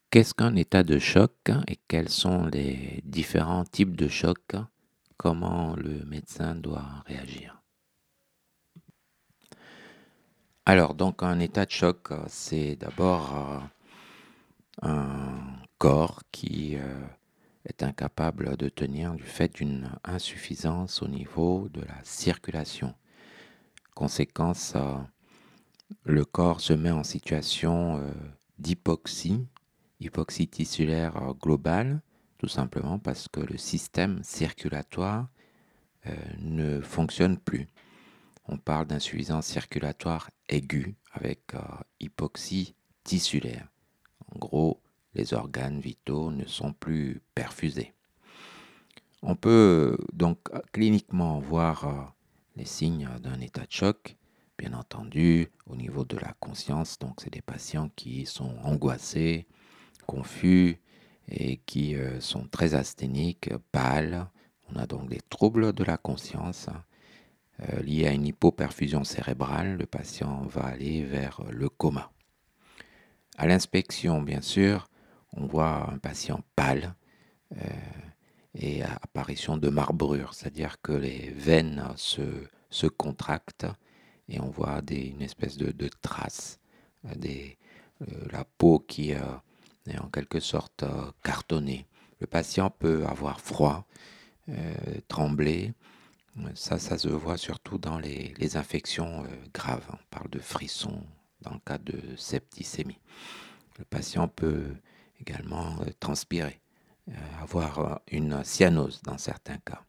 Qu'est-ce qu'un état de choc et quels sont les différents types de chocs? Comment le médecin doit réagir? Alors, donc, un état de choc, c'est d'abord un corps qui est incapable de tenir du fait d'une insuffisance au niveau de la circulation. Conséquence, le corps se met en situation d'hypoxie, hypoxie tissulaire globale, tout simplement parce que le système circulatoire ne fonctionne plus. On parle d'insuffisance circulatoire aiguë avec hypoxie tissulaire. En gros, les organes vitaux ne sont plus perfusés. On peut donc cliniquement voir les signes d'un état de choc, bien entendu, au niveau de la conscience. Donc, c'est des patients qui sont angoissés, confus et qui sont très asthéniques, pâles. On a donc des troubles de la conscience liés à une hypoperfusion cérébrale. Le patient va aller vers le coma. À l'inspection, bien sûr, on voit un patient pâle et apparition de marbrure, c'est-à-dire que les veines se contractent et on voit une espèce de traces, la peau qui est en quelque sorte cartonnée. Le patient peut avoir froid, trembler. Ça se voit surtout dans les infections graves. On parle de frissons dans le cas de septicémie. Le patient peut également transpirer, avoir une cyanose dans certains cas.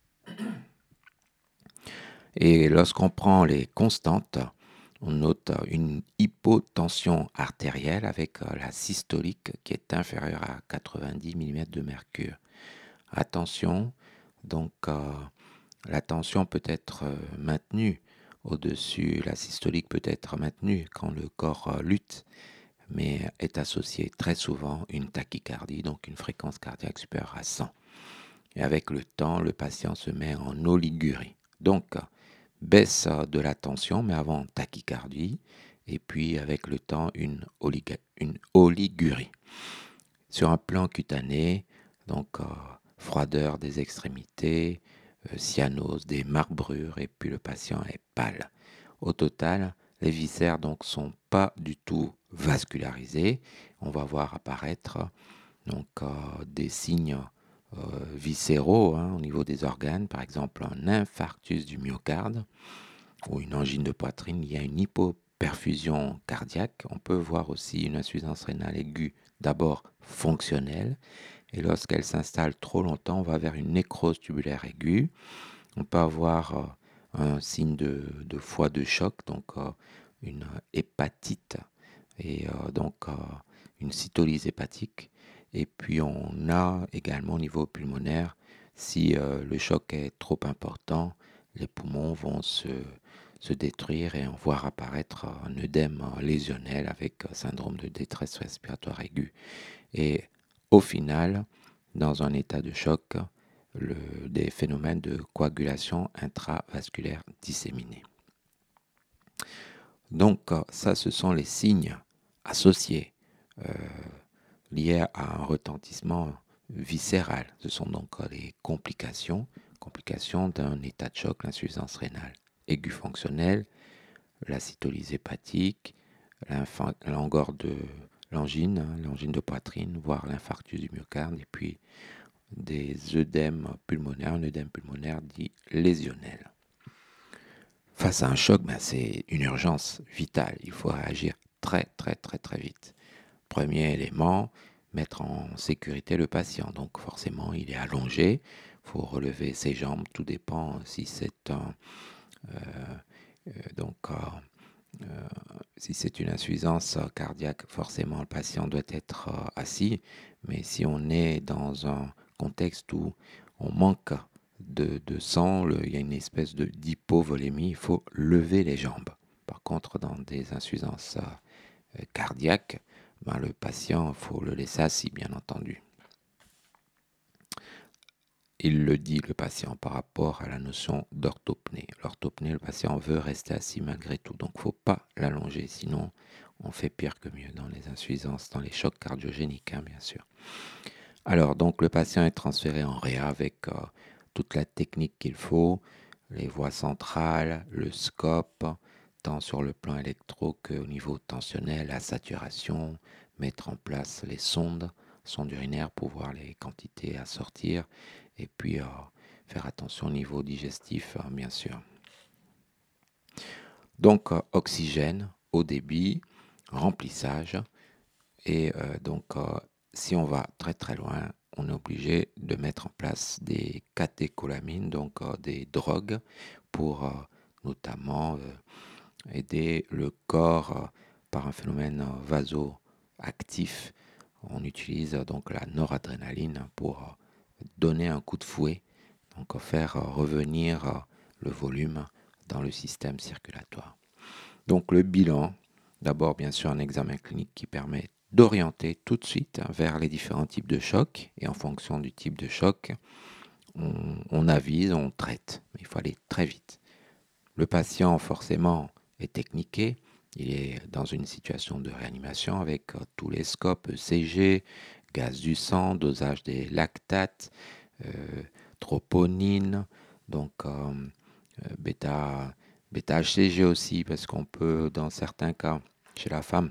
Et lorsqu'on prend les constantes, on note une hypotension artérielle avec la systolique qui est inférieure à 90 mm de mercure. Attention, donc la tension peut être maintenue au-dessus, la systolique peut être maintenue quand le corps lutte, mais est associée très souvent une tachycardie, donc une fréquence cardiaque supérieure à 100. Et avec le temps, le patient se met en oligurie. Donc, baisse de la tension, mais avant tachycardie, et puis avec le temps, une oligurie. Sur un plan cutané, donc froideur des extrémités, cyanose, des marbrures, et puis le patient est pâle. Au total, les viscères donc sont pas du tout vascularisés. On va voir apparaître donc des signes viscéraux au niveau des organes, par exemple un infarctus du myocarde ou une angine de poitrine. Il y a une hypoperfusion cardiaque. On peut voir aussi une insuffisance rénale aiguë, d'abord fonctionnelle, et lorsqu'elle s'installe trop longtemps, on va vers une nécrose tubulaire aiguë. On peut avoir un signe de foie de choc, donc une hépatite et donc une cytolyse hépatique. Et puis on a également au niveau pulmonaire, si le choc est trop important, les poumons vont se détruire et on voit apparaître un œdème lésionnel avec syndrome de détresse respiratoire aiguë. Et au final, dans un état de choc, des phénomènes de coagulation intravasculaire disséminés. Donc ça, ce sont les signes associés liés à un retentissement viscéral. Ce sont donc les complications d'un état de choc, l'insuffisance rénale aiguë fonctionnelle, la cytolyse hépatique, l'angine, l'angine de poitrine, voire l'infarctus du myocarde, et puis des œdèmes pulmonaires, un œdème pulmonaire dit lésionnel. Face à un choc, c'est une urgence vitale. Il faut réagir très vite. Premier élément, mettre en sécurité le patient. Donc forcément, il est allongé. Il faut relever ses jambes. Tout dépend si c'est si c'est une insuffisance cardiaque, forcément le patient doit être assis. Mais si on est dans un contexte où on manque de sang, il y a une espèce d'hypovolémie, il faut lever les jambes. Par contre, dans des insuffisances cardiaques, le patient, il faut le laisser assis, bien entendu. Il le dit, le patient, par rapport à la notion d'orthopnée. L'orthopnée, le patient veut rester assis malgré tout, donc il ne faut pas l'allonger, sinon on fait pire que mieux dans les insuffisances, dans les chocs cardiogéniques, hein, bien sûr. Alors, donc, le patient est transféré en réa avec toute la technique qu'il faut, les voies centrales, le scope, tant sur le plan électro qu'au niveau tensionnel, la saturation, mettre en place les sondes urinaires pour voir les quantités à sortir, et puis faire attention au niveau digestif, bien sûr. Donc, oxygène, eau débit, remplissage, et si on va très très loin, on est obligé de mettre en place des catécholamines, donc des drogues pour notamment aider le corps par un phénomène vasoactif. On utilise donc la noradrénaline pour donner un coup de fouet, donc faire revenir le volume dans le système circulatoire. Donc le bilan, d'abord bien sûr un examen clinique qui permet d'orienter tout de suite vers les différents types de chocs, et en fonction du type de choc, on avise, on traite, mais il faut aller très vite. Le patient forcément est techniqué, il est dans une situation de réanimation avec tous les scopes ECG, gaz du sang, dosage des lactates, troponine, donc bêta HCG aussi, parce qu'on peut, dans certains cas, chez la femme,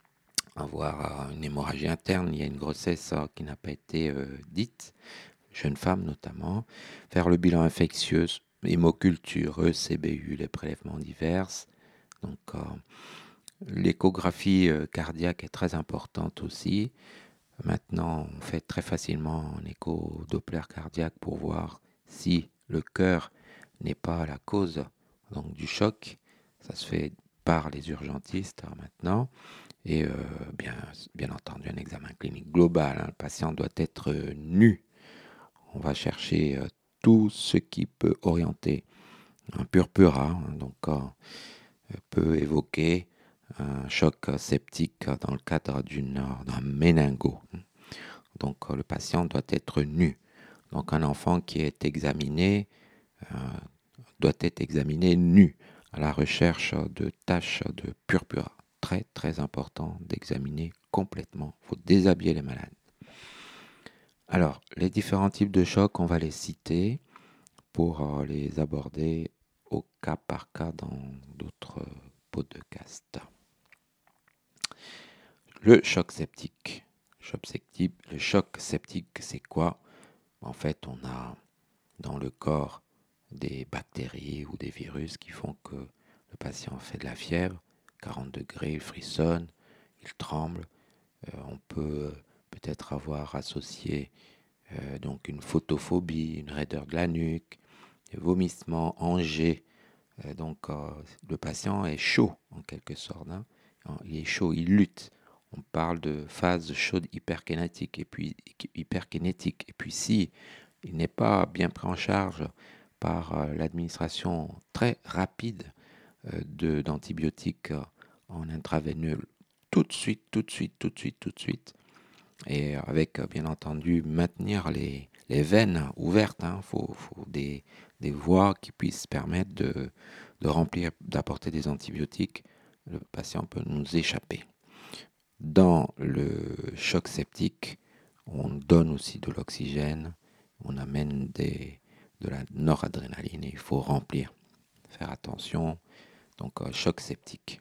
avoir une hémorragie interne, il y a une grossesse qui n'a pas été dite, jeune femme notamment, faire le bilan infectieux, hémoculture, ECBU, les prélèvements divers. Donc l'échographie cardiaque est très importante aussi. Maintenant, on fait très facilement un écho Doppler cardiaque pour voir si le cœur n'est pas la cause donc, du choc. Ça se fait par les urgentistes maintenant. Et bien entendu, un examen clinique global. Hein. Le patient doit être nu. On va chercher tout ce qui peut orienter un purpura, hein, donc peut évoquer un choc septique dans le cadre d'un méningo. Donc le patient doit être nu. Donc un enfant qui est examiné doit être examiné nu à la recherche de taches de purpura. Très très important d'examiner complètement. Il faut déshabiller les malades. Alors, les différents types de chocs, on va les citer pour les aborder au cas par cas dans d'autres podcasts. Le choc septique. Le choc septique, c'est quoi? En fait, on a dans le corps des bactéries ou des virus qui font que le patient fait de la fièvre, 40 degrés, il frissonne, il tremble. On peut peut-être avoir associé donc une photophobie, une raideur de la nuque, des vomissements, angers. Le patient est chaud en quelque sorte. Hein. Il est chaud, il lutte. On parle de phase chaude hyperkinétique. Et puis si il n'est pas bien pris en charge par l'administration très rapide d'antibiotiques en intraveineux, tout de suite, et avec bien entendu maintenir les veines ouvertes. Il faut des voies qui puissent permettre de remplir, d'apporter des antibiotiques. Le patient peut nous échapper. Dans le choc septique, on donne aussi de l'oxygène, on amène de la noradrénaline et il faut remplir. Faire attention, donc choc septique.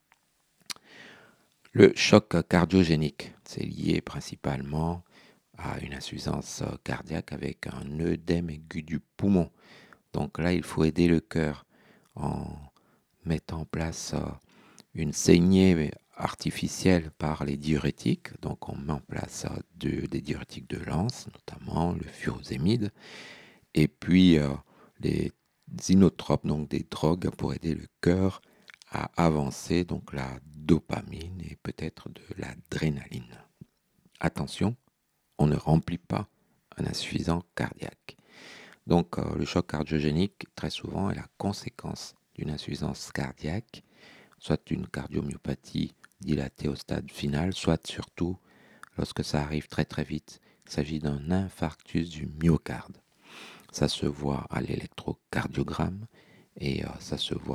Le choc cardiogénique, c'est lié principalement à une insuffisance cardiaque avec un œdème aigu du poumon. Donc là, il faut aider le cœur en mettant en place une saignée artificielle par les diurétiques. Donc on met en place des diurétiques de Lens, notamment le furosémide, et puis les inotropes, donc des drogues pour aider le cœur à avancer, donc la dopamine et peut-être de l'adrénaline. Attention, on ne remplit pas un insuffisant cardiaque. Donc le choc cardiogénique, très souvent, est la conséquence d'une insuffisance cardiaque, soit une cardiomyopathie dilatée au stade final, soit surtout, lorsque ça arrive très très vite, il s'agit d'un infarctus du myocarde. Ça se voit à l'électrocardiogramme et ça se voit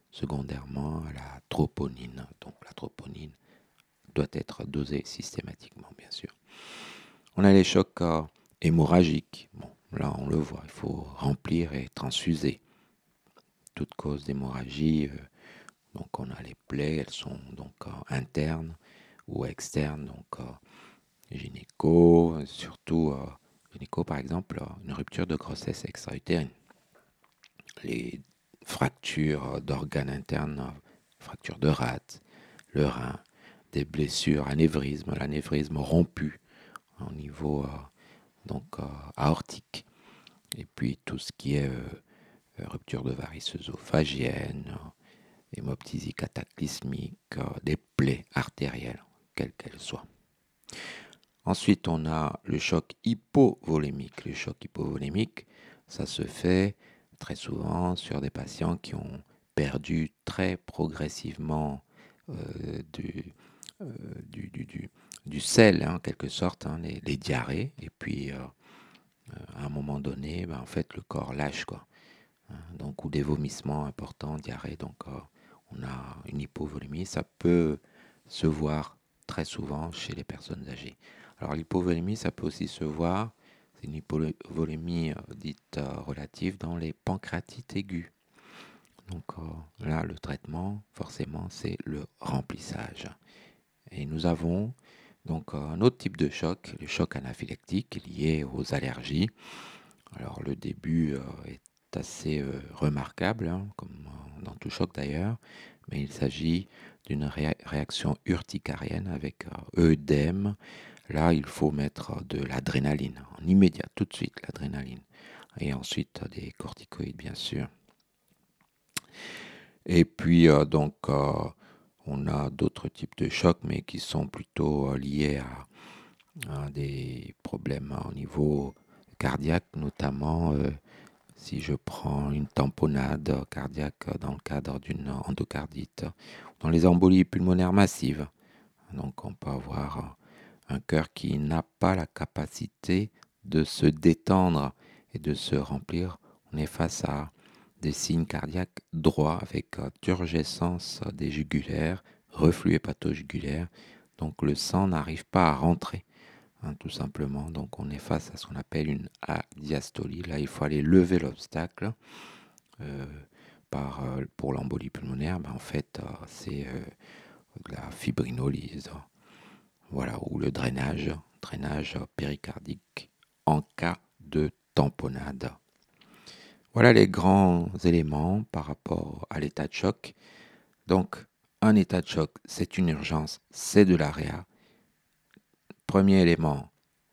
secondairement à la troponine. Donc la troponine doit être dosée systématiquement, bien sûr. On a les chocs hémorragiques. Bon, là, on le voit, il faut remplir et transfuser. Toute cause d'hémorragie, donc on a les plaies, elles sont donc internes ou externes, donc gynéco, surtout gynéco par exemple, une rupture de grossesse extra-utérine. Les fractures d'organes internes, fractures de rate, le rein, des blessures, l'anévrisme rompu au niveau aortique. Et puis tout ce qui est rupture de varices œsophagiennes, hémoptysie cataclysmique, des plaies artérielles, quelles qu'elles soient. Ensuite, on a le choc hypovolémique. Le choc hypovolémique, ça se fait très souvent sur des patients qui ont perdu très progressivement du, du sel, en quelque sorte, les diarrhées. Et puis, à un moment donné, en fait, le corps lâche, quoi. Donc, ou des vomissements importants, diarrhée. Donc, on a une hypovolémie. Ça peut se voir très souvent chez les personnes âgées. Alors, l'hypovolémie, ça peut aussi se voir, c'est une hypovolémie dite relative dans les pancréatites aiguës. Donc, là, le traitement, forcément, c'est le remplissage. Et nous avons donc un autre type de choc, le choc anaphylactique lié aux allergies. Alors, le début est assez remarquable, comme dans tout choc d'ailleurs, mais il s'agit d'une réaction urticarienne avec œdème. Là, il faut mettre de l'adrénaline, en immédiat, tout de suite, l'adrénaline. Et ensuite, des corticoïdes, bien sûr. Et puis, on a d'autres types de chocs, mais qui sont plutôt liés à des problèmes au niveau cardiaque, notamment si je prends une tamponnade cardiaque dans le cadre d'une endocardite, dans les embolies pulmonaires massives. Donc on peut avoir un cœur qui n'a pas la capacité de se détendre et de se remplir. On est face à des signes cardiaques droits avec turgescence des jugulaires, reflux hépatojugulaire. Donc le sang n'arrive pas à rentrer, tout simplement. Donc on est face à ce qu'on appelle une adiastolie. Là, il faut aller lever l'obstacle. Pour l'embolie pulmonaire, en fait, c'est de la fibrinolyse. Voilà, ou le drainage péricardique en cas de tamponnade. Voilà les grands éléments par rapport à l'état de choc. Donc, un état de choc, c'est une urgence, c'est de l'AREA. Premier élément,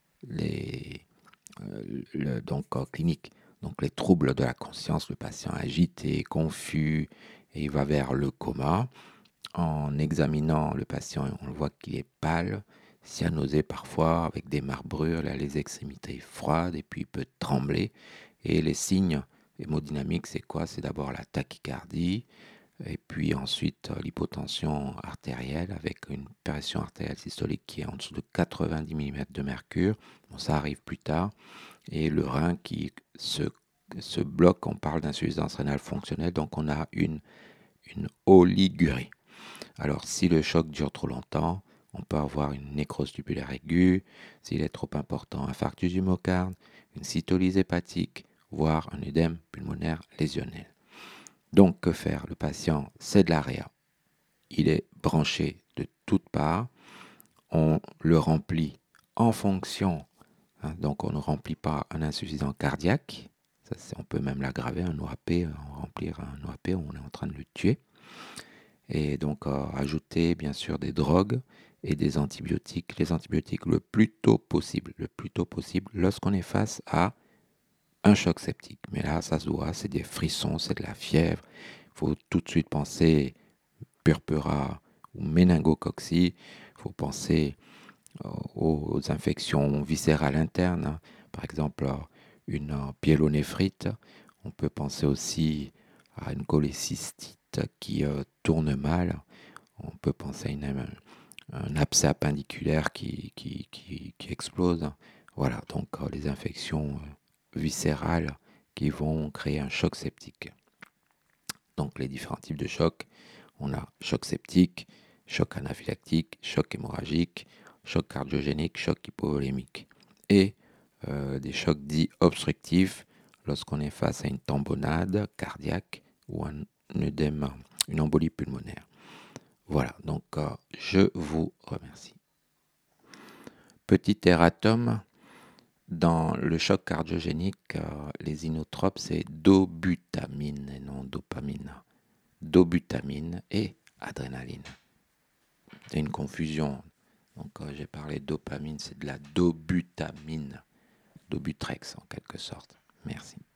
clinique, donc les troubles de la conscience, le patient agité, confus, et il va vers le coma. En examinant le patient, on voit qu'il est pâle, cyanosé parfois, avec des marbrures, là, les extrémités froides, et puis il peut trembler. Et les signes hémodynamiques, c'est quoi? C'est d'abord la tachycardie, et puis ensuite l'hypotension artérielle avec une pression artérielle systolique qui est en dessous de 90 mm de mercure. Bon, ça arrive plus tard. Et le rein qui se bloque, on parle d'insuffisance rénale fonctionnelle, donc on a une oligurie. Alors si le choc dure trop longtemps, on peut avoir une nécrose tubulaire aiguë, s'il est trop important, infarctus du myocarde, une cytolyse hépatique, voire un œdème pulmonaire lésionnel. Donc que faire? Le patient, c'est de l'AREA. Il est branché de toutes parts. On le remplit en fonction. Donc on ne remplit pas un insuffisant cardiaque. Ça, on peut même l'aggraver, un OAP, remplir un OAP, on est en train de le tuer. Et donc ajouter bien sûr des drogues et des antibiotiques. Les antibiotiques le plus tôt possible lorsqu'on est face à un choc septique. Mais là, ça se voit, c'est des frissons, c'est de la fièvre. Il faut tout de suite penser purpura ou méningococci. Il faut penser aux infections viscérales internes. Par exemple, une pyélonéphrite. On peut penser aussi à une cholécystite qui tourne mal. On peut penser à un abcès appendiculaire qui explose. Voilà, donc les infections viscérales qui vont créer un choc septique. Donc les différents types de chocs, on a choc septique, choc anaphylactique, choc hémorragique, choc cardiogénique, choc hypovolémique. Et des chocs dits obstructifs lorsqu'on est face à une thrombonade cardiaque ou un œdème, une embolie pulmonaire. Voilà, donc je vous remercie. Petit erratum, dans le choc cardiogénique, les inotropes, c'est dobutamine et non dopamine. Dobutamine et adrénaline. C'est une confusion. Donc j'ai parlé de dopamine, c'est de la dobutamine. Dobutrex en quelque sorte. Merci.